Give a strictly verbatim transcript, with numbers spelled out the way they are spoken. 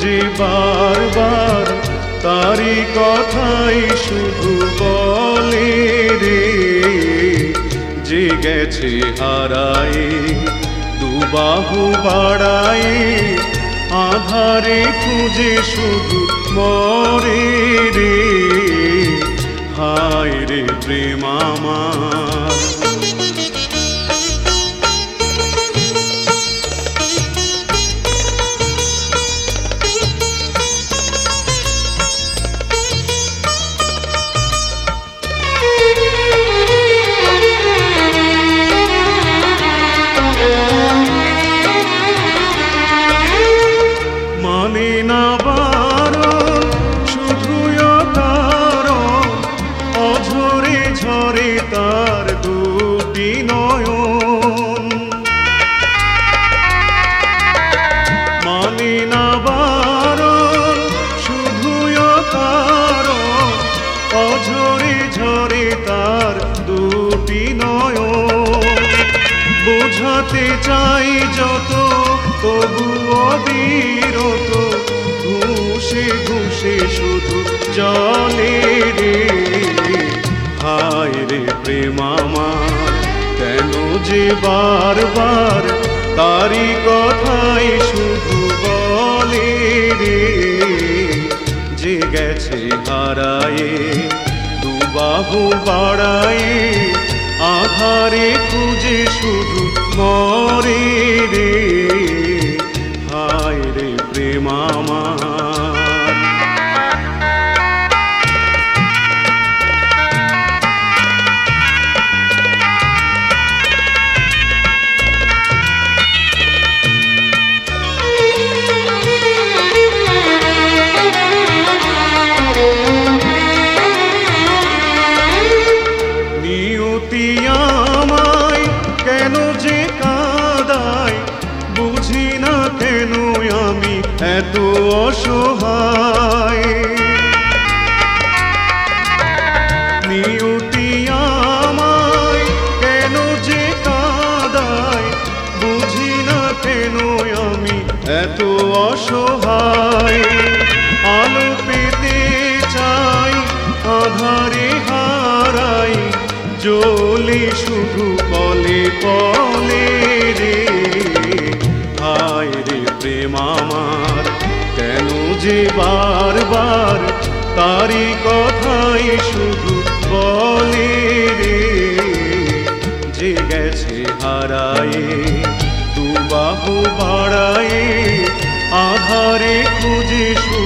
যে বারবার তারি কথাই শুধু বলে রে, যে গেছে হারায়ে দুবাহু বাড়ায়ে, আধারে খুঁজে শুধু মরে রে। হায় রে প্রেম আমার, মানে না বারণ শুধুই অকারণ, অঝরে ঝরে তার দুটি নয়ন। মানে না বারণ শুধুই অকারণ, অঝরে ঝরে তার দুটি নয়ন। বোঝাতে চাই যত তবুও বিরত, ঘুষে ঘুষে শুধু জলে রে। হায় রে প্রেম আমার, কেন যে বারবার তারি কথাই শুধু বলে রে, যে গেছে হারায়ে দুবাহু বাড়ায়ে, আধারে খুঁজে শুধু মরে রে। হায় রে প্রেম আমার, নিয়তি আমায় কেন যে কাঁদায়, বুঝি না কেন আমি এত অসহায়। নিয়তি আমায় কেন যে কাঁদায়, বুঝি না কেন আমি এত অসহায়। আলো পেতে চাই আধারে হারাই, জ্বলি শুধু পলে পলে রে। হায় রে প্রেম আমার, কেন যে বারবার তারি কথাই শুধু বলে রে, যে গেছে হারায়ে দুবাহু বাড়ায়ে, আধারে খুঁজে